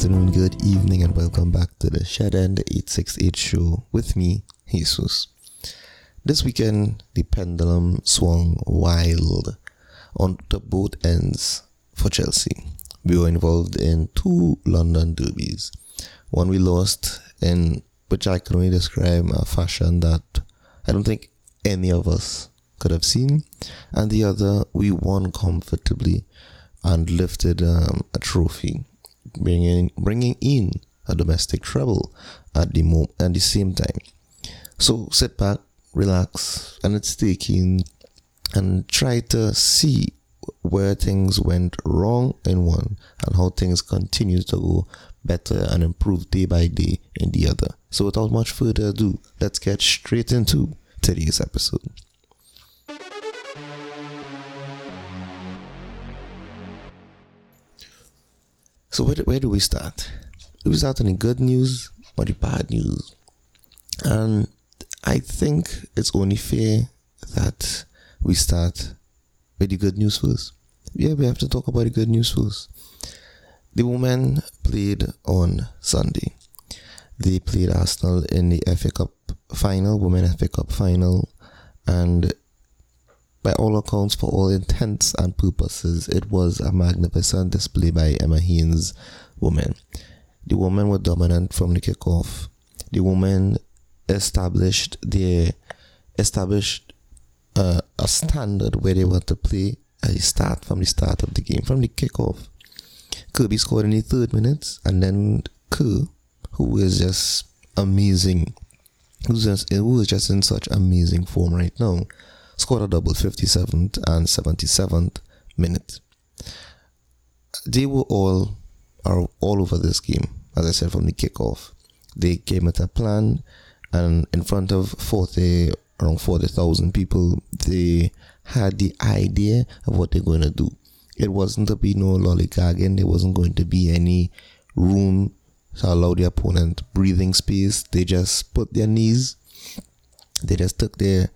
afternoon, good evening, and welcome back to the Shed End 868 show with me, Jesus. This weekend, the pendulum swung wild on the both ends for Chelsea. We were involved in two London derbies. One we lost in which I can only describe a fashion that I don't think any of us could have seen, and the other we won comfortably and lifted a trophy, bringing in a domestic treble at the same time. So sit back, relax, and let's take in and try to see where things went wrong in one and how things continue to go better and improve day by day in the other. So without much further ado, let's get straight into today's episode. So where do we start? Do we start on the good news or the bad news? And I think it's only fair that we start with the good news first. Yeah, we have to talk about the good news first. The women played on Sunday. They played Arsenal in the FA Cup final, Women FA Cup final, and by all accounts, for all intents and purposes, it was a magnificent display by Emma Haynes' women. The women were dominant from the kickoff. The women established a standard where they want to play from the start of the game, from the kickoff. Kirby scored in the 3rd minute, and then Kerr, who is just amazing, who is just in such amazing form right now, scored a double 57th and 77th minute. They were all over this game, as I said, from the kickoff. They came with a plan, and in front of around 40,000 people, they had the idea of what they're going to do. It wasn't to be no lollygagging. There wasn't going to be any room to allow the opponent breathing space. They just put their knees. They just took their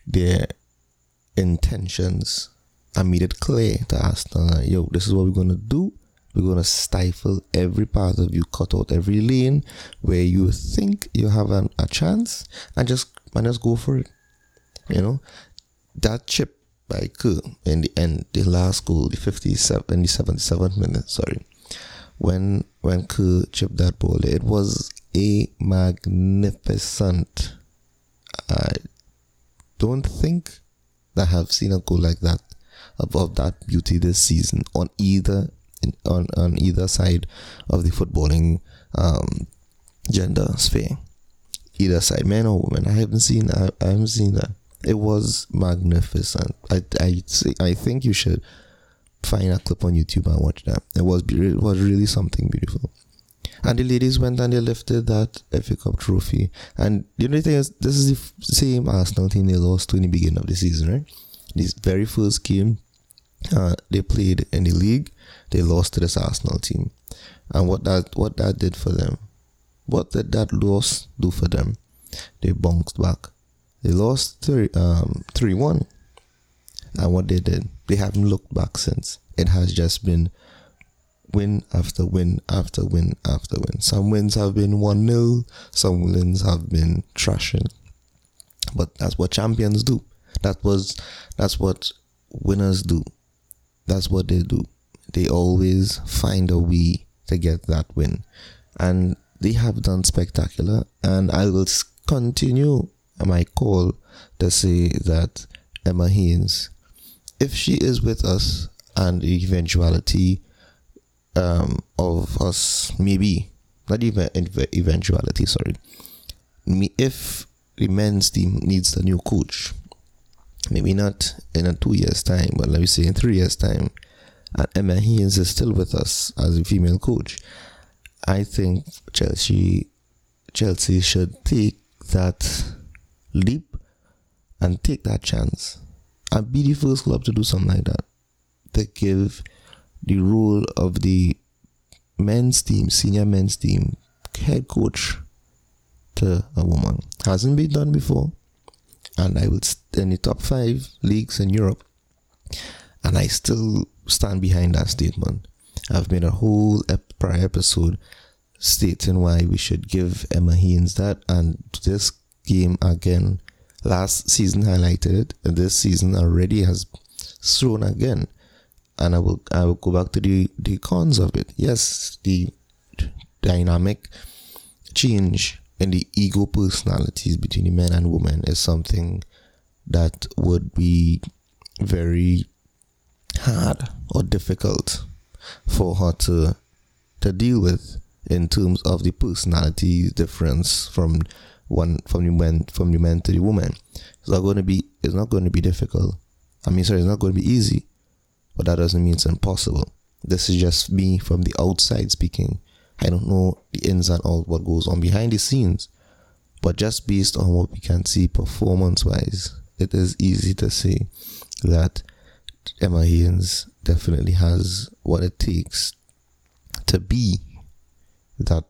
intentions and made it clear to Arsenal, yo, this is what we're going to do. We're going to stifle every part of you, cut out every lane where you think you have a chance, and just go for it. You know, that chip by Kerr in the end, the last goal, the 77th minute, when Kerr chipped that ball, it was a magnificent. I don't think that I have seen a goal like that, above that beauty this season on either side of the footballing gender sphere, either side, men or women. I haven't seen that. It was magnificent. I think you should find a clip on YouTube and watch that. It was really something beautiful. And the ladies went and they lifted that FA Cup trophy. And the only thing is, this is the same Arsenal team they lost to in the beginning of the season, right? This very first game they played in the league, they lost to this Arsenal team. And what that did for them, what did that loss do for them? They bounced back. They lost 3-1. And what they did, they haven't looked back since. It has just been win after win after win after win. Some wins have been 1-0, some wins have been trashing. But that's what champions do. That's what winners do. That's what they do. They always find a way to get that win. And they have done spectacular. And I will continue my call to say that Emma Haynes, if she is with us and the eventuality of us, maybe, not even eventuality, if the men's team needs a new coach, maybe not in 2 years' time, but let me say in 3 years' time, and Emma Haynes is still with us as a female coach, I think Chelsea should take that leap and take that chance and be the first club to do something like that, to give the role of the men's team, senior men's team, head coach to a woman. Hasn't been done before, and I would in the top 5 leagues in Europe, and I still stand behind that statement. I've made a whole prior episode stating why we should give Emma Haynes that, and this game again, last season highlighted it, and this season already has thrown again. And I will go back to the cons of it. Yes, the dynamic change in the ego personalities between the men and women is something that would be very hard or difficult for her to deal with, in terms of the personality difference from the men to the women. It's not going to be difficult. It's not going to be easy, but that doesn't mean it's impossible. This is just me from the outside speaking. I don't know the ins and outs, what goes on behind the scenes, but just based on what we can see performance-wise, it is easy to say that Emma Haynes definitely has what it takes to be that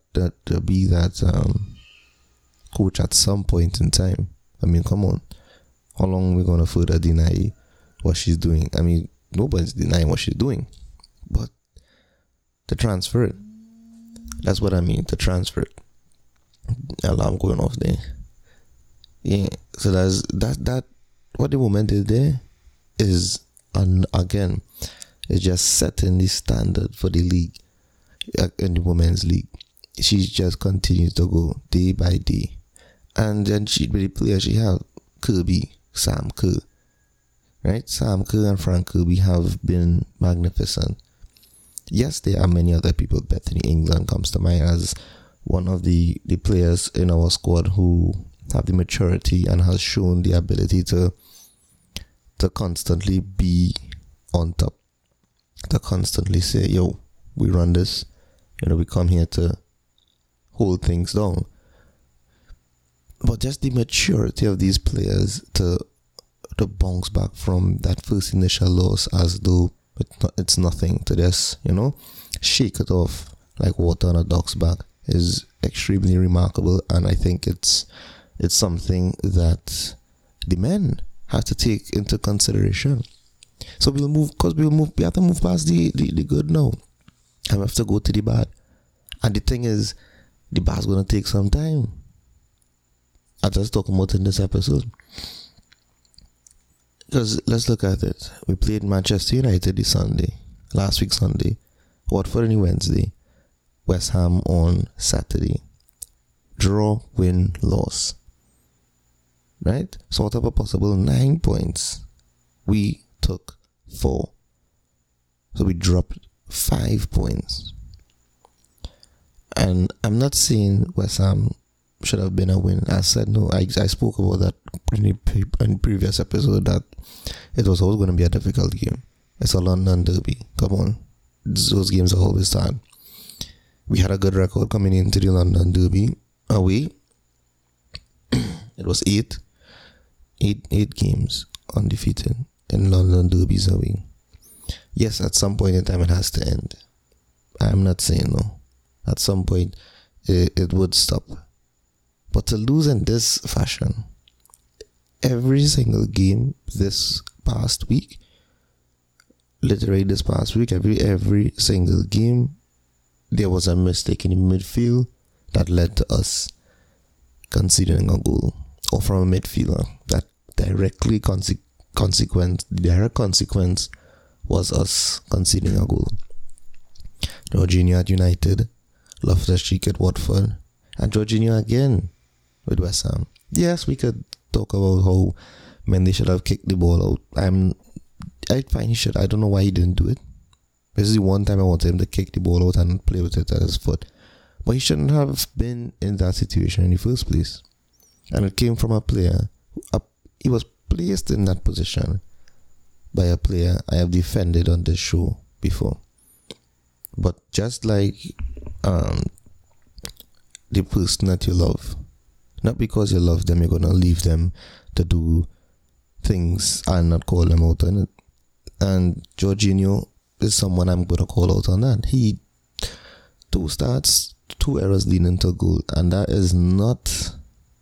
coach at some point in time. Come on, how long are we gonna further deny what she's doing? Nobody's denying what she's doing, but to transfer it, that's what I mean. To transfer it. Alarm going off there. Yeah. So that's that. What the woman did there is, and again, it's just setting the standard for the league, in the women's league. She just continues to go day by day, and then with the players she have, Sam Kerr, right? Sam Kerr and Frank Kirby have been magnificent. Yes, there are many other people. Bethany England comes to mind as one of the players in our squad who have the maturity and has shown the ability to constantly be on top, to constantly say, yo, we run this, we come here to hold things down. But just the maturity of these players to bounce back from that first initial loss as though it's nothing to this, shake it off like water on a duck's back, is extremely remarkable. And I think it's something that the men have to take into consideration. So we have to move past the good now, and we have to go to the bad. And the thing is, the bad's going to take some time. I just talking about in this episode. Because let's look at it. We played Manchester United last week Sunday, Watford on Wednesday, West Ham on Saturday. Draw, win, loss. Right? So out of a possible 9 points, we took 4. So we dropped 5 points. And I'm not saying West Ham should have been a win. I said no. I spoke about that in the previous episode, that it was always going to be a difficult game. It's a London derby. Come on. Those games are always hard. We had a good record coming into the London derby away. It was 8 games undefeated in London derbies away. Yes, at some point in time it has to end. I'm not saying no. At some point it would stop. But to lose in this fashion, every single game this past week, every single game, there was a mistake in the midfield that led to us conceding a goal, or from a midfielder. That directly the direct consequence was us conceding a goal. Jorginho at United, Loftus-Cheek at Watford, and Jorginho again with West Ham. Yes, we could talk about how Mendy should have kicked the ball out. I find he should. I don't know why he didn't do it. This is the one time I wanted him to kick the ball out and play with it at his foot. But he shouldn't have been in that situation in the first place. And it came from a player. He was placed in that position by a player I have defended on this show before. But just like the person that you love, not because you love them, you're going to leave them to do things and not call them out on it. And Jorginho is someone I'm going to call out on that. He 2 starts, 2 errors leading to goal, and that is not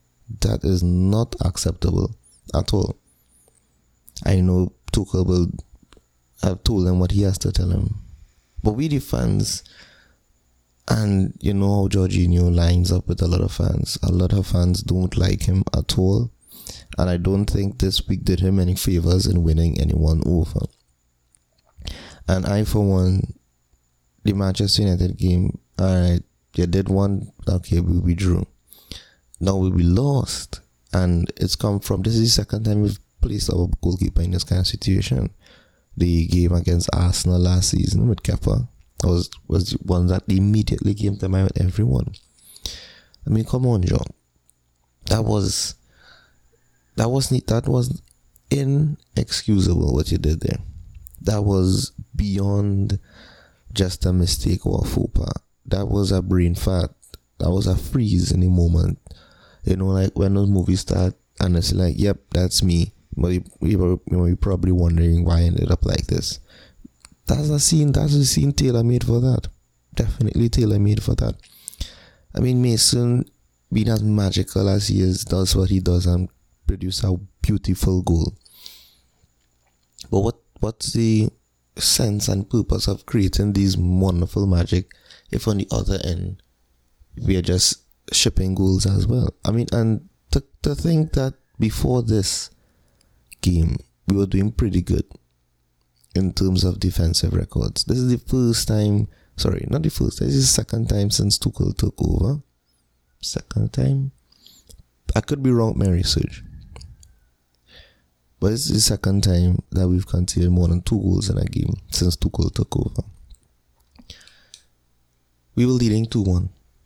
acceptable at all. I know Tuchel will have told him what he has to tell him, but we the fans, And you know how Jorginho lines up with a lot of fans. A lot of fans don't like him at all. And I don't think this week did him any favors in winning anyone over. And I, for one, the Manchester United game, alright, you did one, okay, we drew. Now we lost. And it's come from, this is the second time we've placed our goalkeeper in this kind of situation. The game against Arsenal last season with Kepa was the one that immediately came to mind with everyone. I mean, come on, John. That was inexcusable what you did there. That was beyond just a mistake or a faux pas. That was a brain fart. That was a freeze in the moment. You know, like when those movies start and it's like, yep, that's me. But you're probably wondering why I ended up like this. That's a scene tailor-made for that. Definitely tailor-made for that. I mean, Mason, being as magical as he is, does what he does and produce a beautiful goal. But what's the sense and purpose of creating these wonderful magic if on the other end we are just shipping goals as well? I mean, and to think that before this game we were doing pretty good in terms of defensive records. This is the first time, sorry, not the first time, this is the second time since Tuchel took over. Second time? I could be wrong, my research. But it's the second time that we've conceded more than 2 goals in a game since Tuchel took over. We were leading 2-1.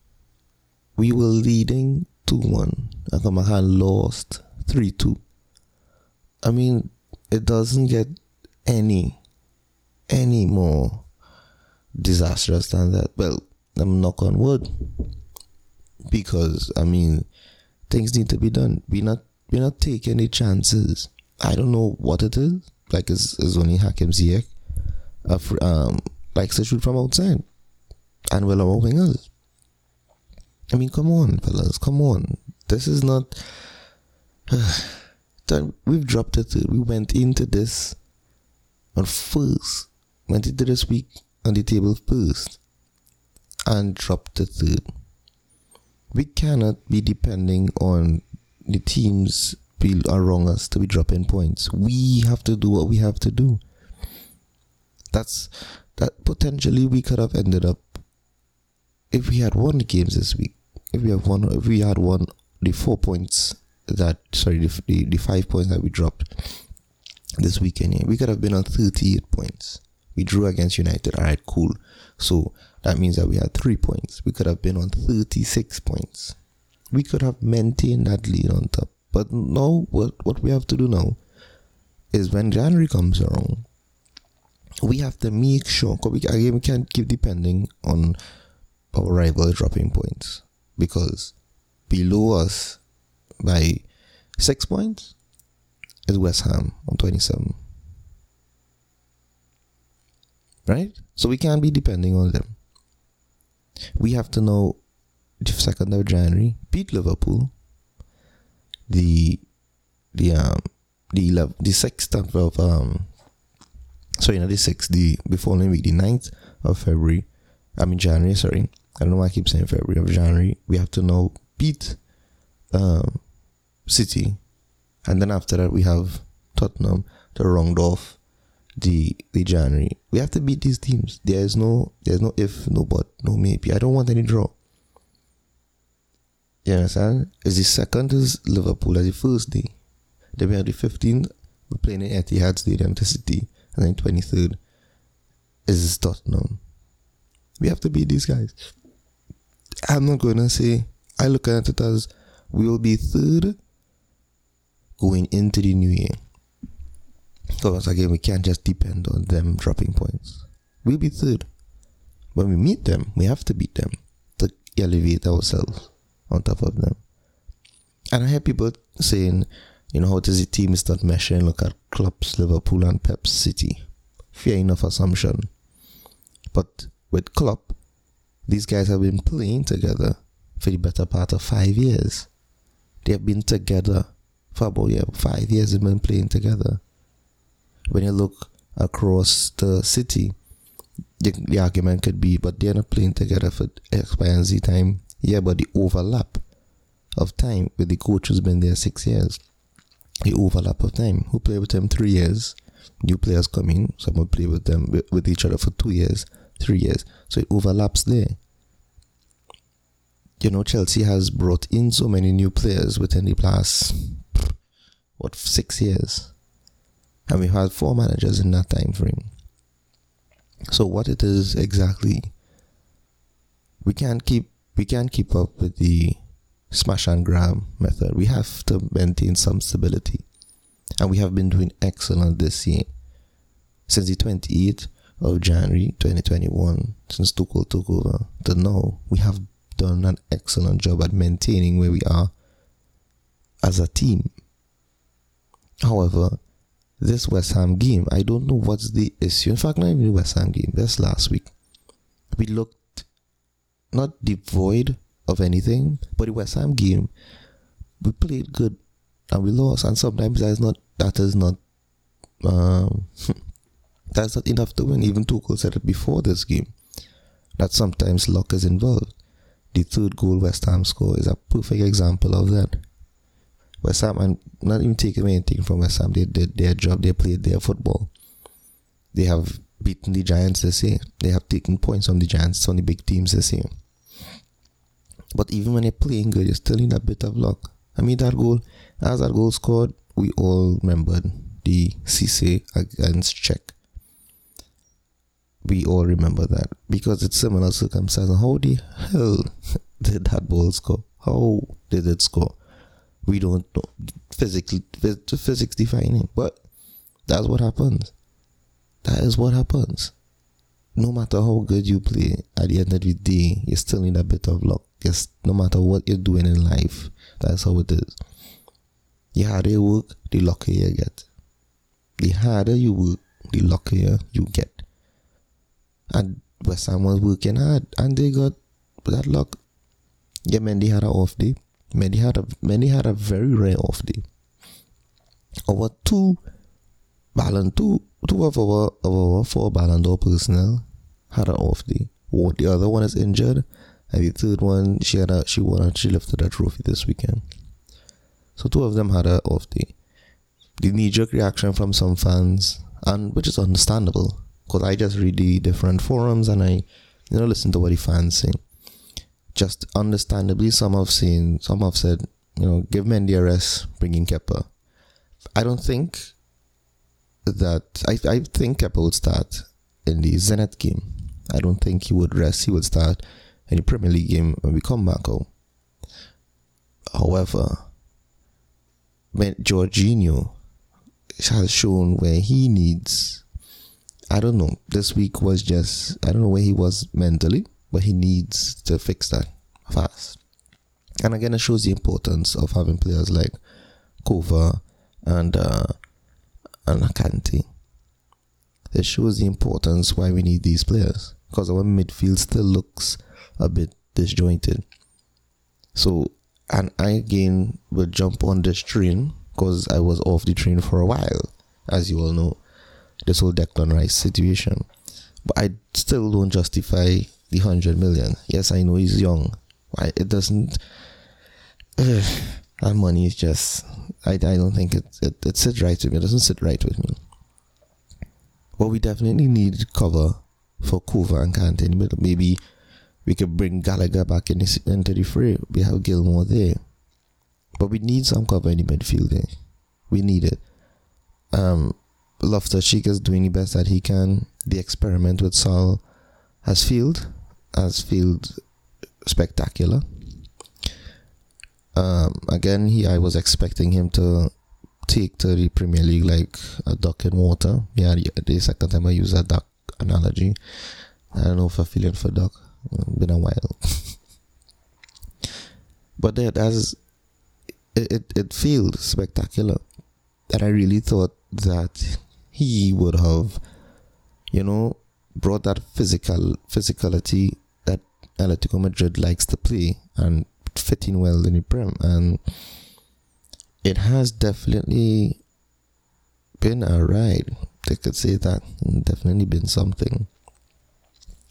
And Kamahan lost 3-2. I mean, it doesn't get any more disastrous than that. Well, I'm knock on wood, because I mean, things need to be done. We're not taking any chances. I don't know what it is. Like, it's only Hakim Ziyech likes to shoot from outside, and well, our wingers. I mean, come on, fellas, come on. This is not. We've dropped it. We went into this week on the table first and dropped the third. We cannot be depending on the teams around us to be dropping points. We have to do what we have to do. That potentially we could have ended up, if we had won the games this week, if we had won the 4 points the 5 points that we dropped this weekend here, we could have been on 38 points. We drew against United. Alright, cool. So that means that we had 3 points. We could have been on 36 points. We could have maintained that lead on top. But now, what we have to do now is, when January comes around, we have to make sure, because we can't keep depending on our rivals dropping points, because below us by 6 points is West Ham on 27. Right? So we can't be depending on them. We have to know, the 2nd of January, beat Liverpool. The 6th of the following week, the 9th of January, sorry. I don't know why I keep saying February, of January. We have to now beat City, and then after that we have Tottenham to round off the January. We have to beat these teams. There's no if, no but, no maybe. I don't want any draw. You understand? It's the 2nd is Liverpool, as the first day. Then we have the 15th, we're playing in Etihad Stadium to City, and then 23rd is Tottenham. We have to beat these guys. I'm not going to say, I look at it as we will be 3rd going into the new year. Because again, we can't just depend on them dropping points. We'll be 3rd. When we meet them, we have to beat them to elevate ourselves on top of them. And I hear people saying, how does the team is not meshing? Look at Klopp's Liverpool and Pep's City. Fair enough assumption. But with Klopp, these guys have been playing together for the better part of 5 years. They have been together for about 5 years. They've been playing together. When you look across the City, the argument could be, but they're not playing together for X, Y, and Z time. Yeah, but the overlap of time with the coach who's been there 6 years. The overlap of time. Who play with him 3 years? New players come in. Some will play with them with each other for 2 years, 3 years. So it overlaps there. Chelsea has brought in so many new players within the past 6 years, and we've had 4 managers in that time frame. So what it is exactly, we can't keep up with the smash and grab method. We have to maintain some stability, and we have been doing excellent this year. Since the 28th of January 2021, since Tuchel took over to now, we have done an excellent job at maintaining where we are as a team. However, this West Ham game, I don't know what's the issue. In fact, not even the West Ham game, this last week, we looked not devoid of anything, but the West Ham game, we played good and we lost. And sometimes that is not that's not enough to win. Even Tuchel said it before this game, that sometimes luck is involved. The third goal West Ham score is a perfect example of that. West Ham, and not even taking anything from West Ham, they did their job, they played their football. They have beaten the Giants this year. They have taken points from the Giants, from the big teams this year. But even when you're playing good, you still need a bit of luck. I mean, that goal scored, we all remembered the Cisse against Czech. We all remember that because it's similar circumstances. How the hell did that ball score? How did it score? We don't know. Physics defining, but that's what happens. That is what happens. No matter how good you play, at the end of the day, you still need a bit of luck. Yes, no matter what you're doing in life, that's how it is. The harder you work, the luckier you get. The harder you work, the luckier you get. And West Ham was working hard, and they got that luck. Yeah, Mendy had an off day. Mendy had a very rare off day. Our two of our 4 Ballon d'Or personnel had an off day. The other one is injured, and the third one she lifted a trophy this weekend. So 2 of them had an off day. The knee-jerk reaction from some fans, and which is understandable, because I just read the different forums and I listen to what the fans say. Just understandably, some have said, give Mendy a rest, bring in Kepa. I don't think that, I think Kepa would start in the Zenit game. I don't think he would rest. He would start in the Premier League game when we come back home. However, Jorginho has shown where he needs, I don't know, this week was just, I don't know where he was mentally, but he needs to fix that fast. And again, it shows the importance of having players like Kova and Kante. It shows the importance why we need these players, because our midfield still looks a bit disjointed. So, and I again will jump on this train, because I was off the train for a while, as you all know, this whole Declan Rice situation. But I still don't justify the 100 million. Yes, I know he's young. It doesn't. That money is just. I don't think it sits right with me. It doesn't sit right with me. But we definitely need cover for Kova and Kante in the middle. Maybe we could bring Gallagher back into the fray. We have Gilmore there. But we need some cover in the midfield there. We need it. Loftus-Cheek is doing the best that he can. The experiment with Saul has failed spectacular. Again, I was expecting him to take to the Premier League like a duck in water. Yeah, the second time I use that duck analogy. I don't know if I'm feeling for duck. Been a while. But it failed spectacular. And I really thought that he would have, brought that physicality that Atletico Madrid likes to play and fitting well in the Prem. And it has definitely been a ride. They could say that. Definitely been something.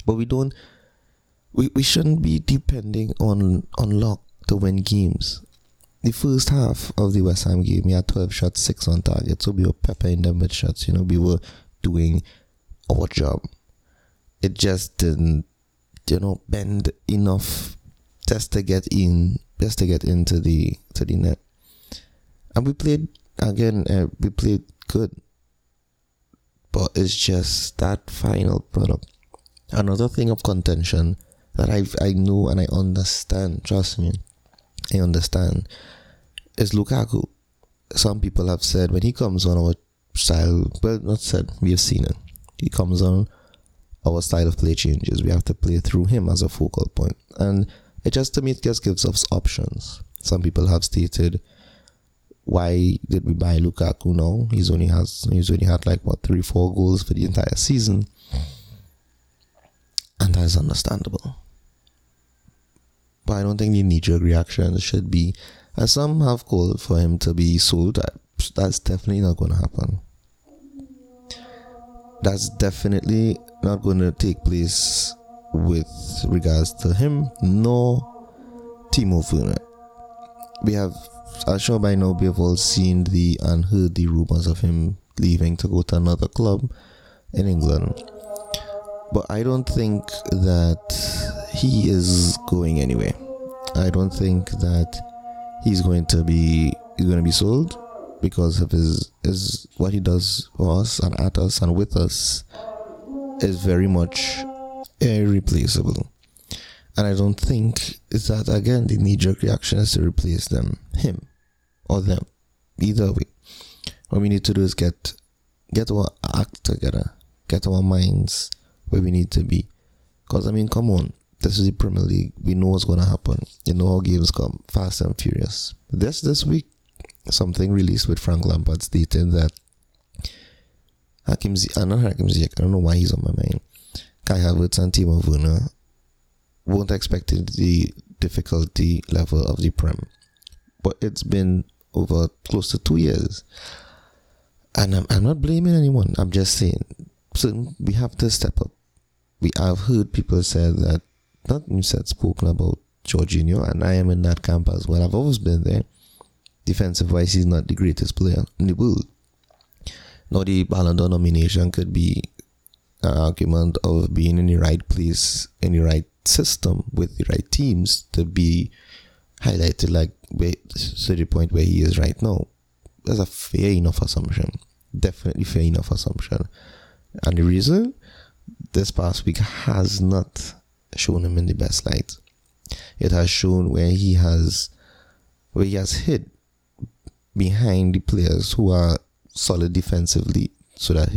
But we shouldn't be depending on luck to win games. The first half of the West Ham game, we had 12 shots, 6 on target. So we were peppering them with shots. We were doing our job. It just didn't, bend enough just to get into the net. And we played good. But it's just that final product. Another thing of contention that I know and I understand, trust me, I understand, is Lukaku. Some people have said when he comes on our style, well, not said, we have seen it. He comes on, our style of play changes. We have to play through him as a focal point. And it just gives us options. Some people have stated, why did we buy Lukaku now? He's only had 3-4 goals for the entire season. And that is understandable. But I don't think the knee-jerk reaction should be, as some have called for him to be sold. That's definitely not going to happen. That's definitely not going to take place with regards to him, nor Timo Werner. I'm sure by now we have all seen and heard the rumors of him leaving to go to another club in England. But I don't think that he is going anywhere. I don't think that he's going to be sold, because of his what he does for us and at us and with us is very much irreplaceable. And I don't think it's that, again, the knee-jerk reaction is to replace him or them, either way. What we need to do is get our act together, get our minds where we need to be. Because, come on, this is the Premier League. We know what's going to happen. You know how games come, fast and furious. This week, something released with Frank Lampard stating that Hakim Ziyech, I don't know why he's on my mind, Kai Havertz and Timo Werner won't expect the difficulty level of the Prem. But it's been over close to 2 years. And I'm not blaming anyone. I'm just saying, so we have to step up. I've heard people say that, spoken about Jorginho, and I am in that camp as well. I've always been there. Defensive-wise, he's not the greatest player in the world. Now, the Ballon d'Or nomination could be an argument of being in the right place, in the right system, with the right teams to be highlighted to the point where he is right now. That's a fair enough assumption. Definitely fair enough assumption. And the reason, this past week has not shown him in the best light. It has shown where he has hid behind the players who are solid defensively, so that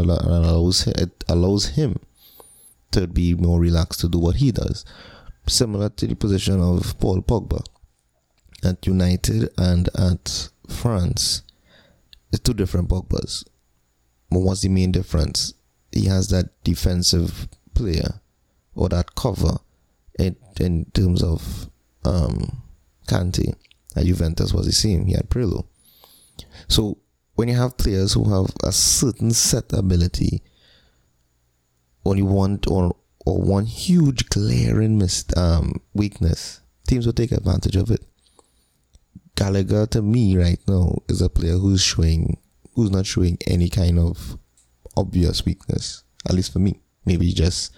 it allows him to be more relaxed to do what he does. Similar to the position of Paul Pogba at United and at France. It's two different Pogbas. But what's the main difference? He has that defensive player or that cover in terms of Kante. At Juventus was the same. He had Pirlo. So when you have players who have a certain set ability, only one or one huge glaring weakness, teams will take advantage of it. Gallagher, to me right now, is a player who's not showing any kind of obvious weakness. At least for me. Maybe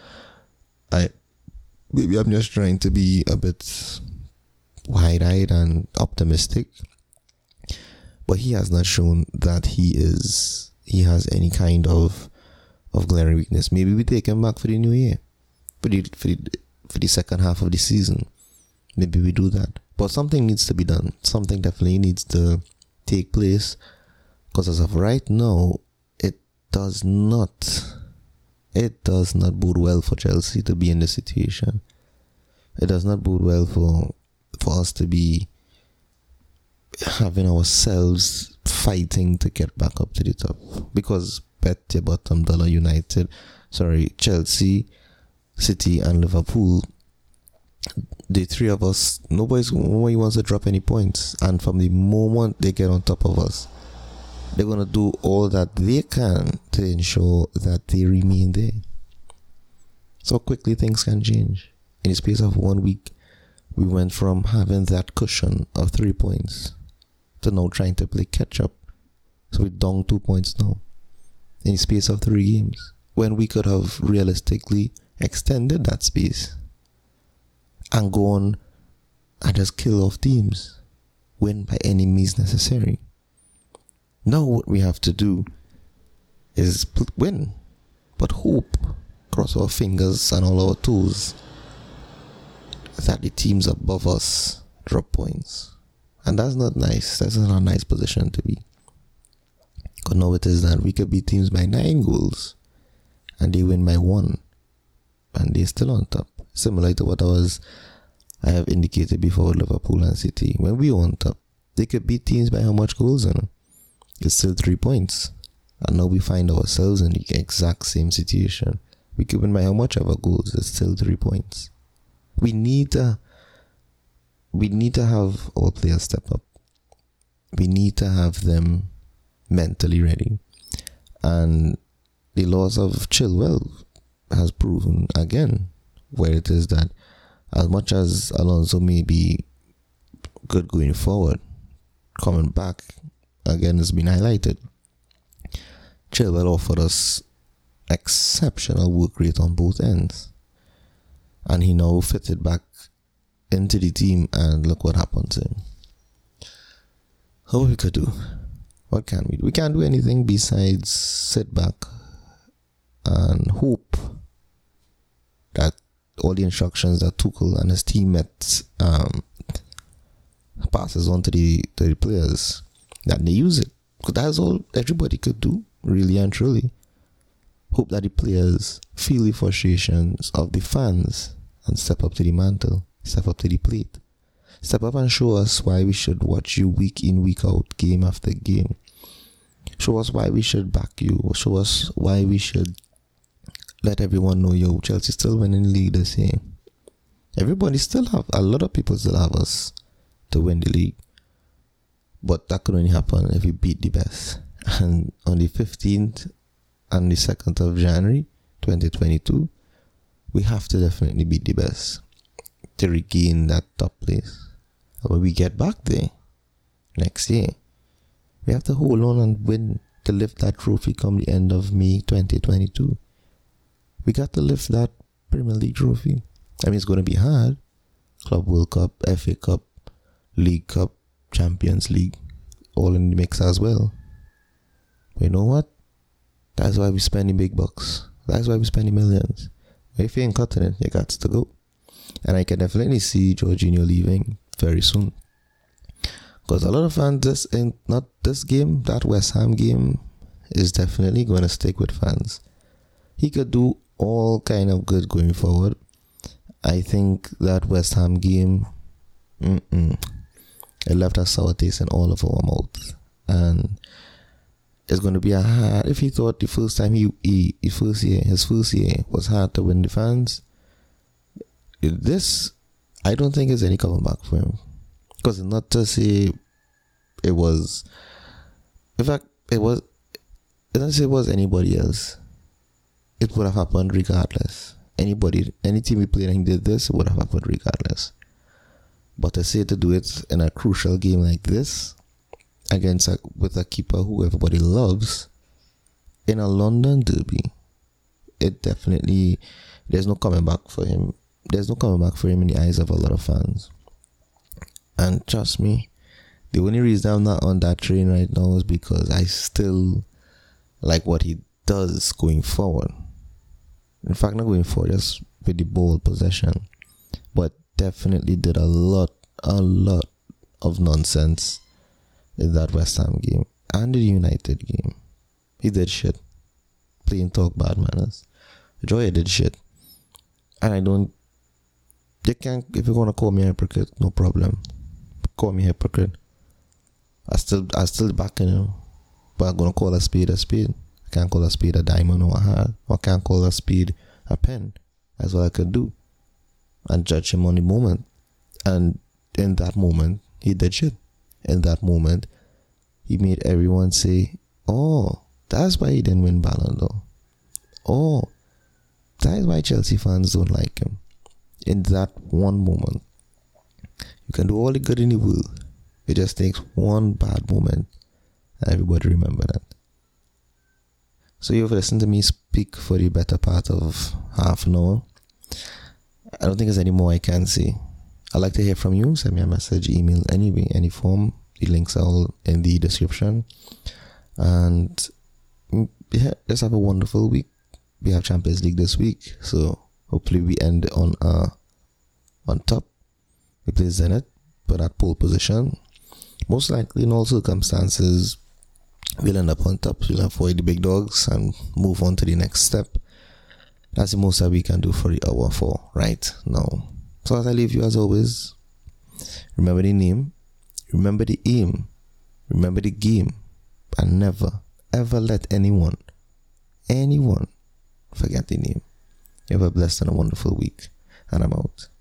I'm just trying to be a bit wide-eyed and optimistic. But he has not shown that he has any kind of glaring weakness. Maybe we take him back for the new year, for the second half of the season. Maybe we do that. But something needs to be done. Something definitely needs to take place. Because as of right now, it does not bode well for Chelsea to be in this situation. It does not bode well for us to be having ourselves fighting to get back up to the top. Because bet your bottom dollar Chelsea, City and Liverpool, the three of us, nobody wants to drop any points. And from the moment they get on top of us, they're going to do all that they can to ensure that they remain there. So quickly things can change. In the space of 1 week, we went from having that cushion of 3 points to now trying to play catch up. So we're down 2 points now in the space of 3 games, when we could have realistically extended that space and go on and just kill off teams, win by any means necessary. Now what we have to do is win, but hope, cross our fingers and all our toes, that the teams above us drop points. And that's not nice. That's not a nice position to be. Because now it is that we could beat teams by 9 goals and they win by 1 and they're still on top. Similar to what I have indicated before with Liverpool and City. When we were on top, they could beat teams by how much goals? It's still 3 points. And now we find ourselves in the exact same situation. We could win by how much ever goals? It's still 3 points. We need to have our players step up. We need to have them mentally ready. And the loss of Chilwell has proven again where it is that as much as Alonso may be good going forward, coming back again has been highlighted. Chilwell offered us exceptional work rate on both ends. And he now fitted back into the team, and look what happened to him. How we could do? What can we do? We can't do anything besides sit back and hope that all the instructions that Tuchel and his teammates passes on to the players, that they use it. Because that's all everybody could do, really and truly. Hope that the players feel the frustrations of the fans and step up to the mantle, step up to the plate. Step up and show us why we should watch you week in, week out, game after game. Show us why we should back you. Or show us why we should let everyone know, yo, Chelsea still winning the league this year. Everybody still have, a lot of people still have us to win the league. But that could only happen if we beat the best. And on the 15th and the 2nd of January 2022, we have to definitely beat the best to regain that top place. And when we get back there next year, we have to hold on and win to lift that trophy come the end of May 2022. We got to lift that Premier League trophy. I mean, it's going to be hard. Club World Cup, FA Cup, League Cup, Champions League, all in the mix as well. But you know what? That's why we spending big bucks. That's why we spending millions. But if you ain't cutting it, you got to go. And I can definitely see Jorginho leaving very soon. Because a lot of fans, not this game, that West Ham game is definitely going to stick with fans. He could do all kind of good going forward. I think that West Ham game, it left a sour taste in all of our mouth. And it's going to be a hard, if he thought the first time his first year was hard to win the fans, this, I don't think there's any coming back for him. Because it's not to say it was, in fact, it doesn't say it was anybody else. It would have happened regardless. Any team we played and did this, it would have happened regardless. But to say to do it in a crucial game like this, with a keeper who everybody loves, in a London derby, it definitely, there's no coming back for him. There's no coming back for him in the eyes of a lot of fans. And trust me, the only reason I'm not on that train right now is because I still like what he does going forward. In fact, not going forward, just with the ball possession. But definitely did a lot of nonsense in that West Ham game and the United game. He did shit. Playing talk bad manners. Joy did shit. And if you're gonna call me a hypocrite, no problem. Call me a hypocrite. I still backing him. But I'm gonna call a spade a spade. I can't call a spade a diamond or a heart. Or I can't call a spade a pen. That's what I could do. And judge him on the moment. And in that moment, he did shit. In that moment, he made everyone say, oh, that's why he didn't win Ballon d'Or. Oh, That is why Chelsea fans don't like him. In that one moment, you can do all the good in the world. It just takes one bad moment, and everybody remember that. So you've listened to me speak for the better part of half an hour. I don't think there's any more I can say. I'd like to hear from you. Send me a message, email, any form. The links are all in the description. And yeah, just have a wonderful week. We have Champions League this week, so hopefully we end on top. We play Zenit, but at pole position. Most likely, in all circumstances, we'll end up on top. We'll avoid the big dogs and move on to the next step. That's the most that we can do for the hour 4 right now. So as I leave you, as always, remember the name, remember the aim, remember the game, and never, ever let anyone forget the name. You have a blessed and a wonderful week, and I'm out.